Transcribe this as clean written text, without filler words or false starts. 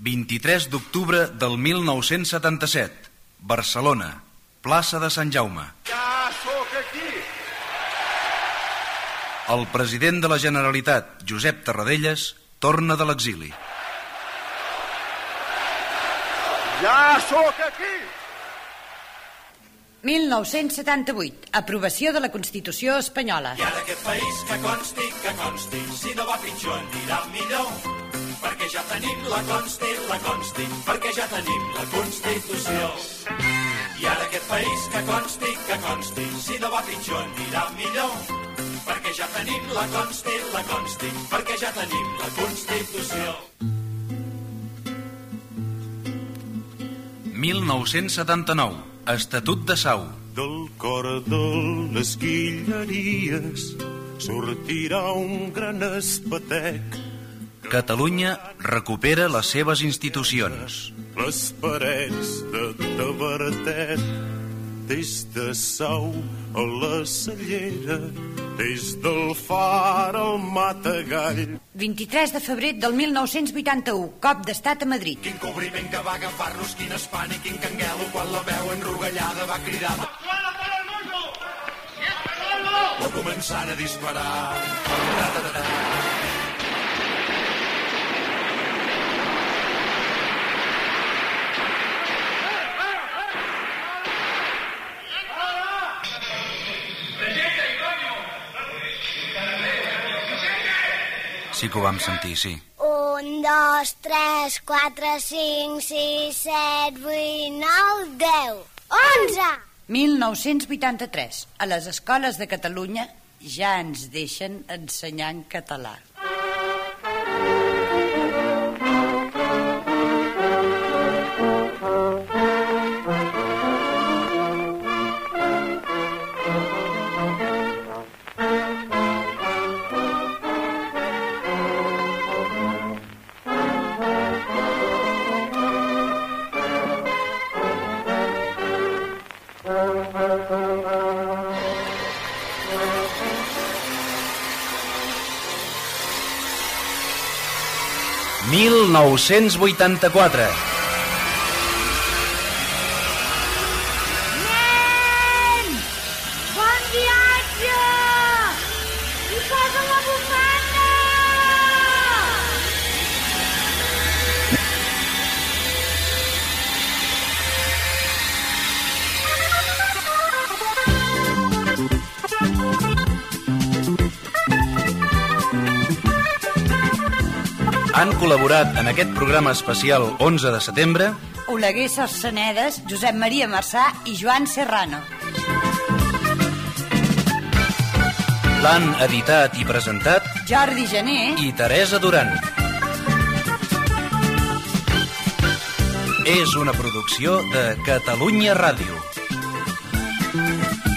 23 d'octubre del 1977, Barcelona, plaça de Sant Jaume. Ja sóc aquí! El president de la Generalitat, Josep Tarradellas, torna de l'exili. Ja sóc aquí! 1978. Aprovació de la Constitució espanyola. I ara aquest país que consti, si no va pitjor anirà millor, perquè ja tenim la consti, perquè ja tenim la Constitució. I ara aquest país que consti, si no va pitjor anirà millor, perquè ja tenim la consti, perquè ja tenim la Constitució. 1979. Estatut de Sau. Del cor de les Guilleries sortirà un gran espetec. Catalunya recupera les seves institucions. Les parets de Tavertet, des de Sau a la Cellera, des del Far al Matagall. 23 de febrer del 1981. Cop d'estat a Madrid. Quin cobriment que va agafar-nos, quin espànic, quin canguelo, quan la veu enrogallada va cridar. Va començar a disparar. Sí que ho vam sentir, sí. 1, 2, 3, 4, 5, 6, 7, 8, 9, 10, 11! 1983. A les escoles de Catalunya ja ens deixen ensenyar en català. / 1984. Nen! Bon viatge! I posa la bufanda! Han col·laborat en aquest programa especial 11 de setembre Oleguer Sarsenedes, Josep Maria Marçà i Joan Serrano. L'han editat i presentat Jordi Jané i Teresa Duran. És una producció de Catalunya Ràdio.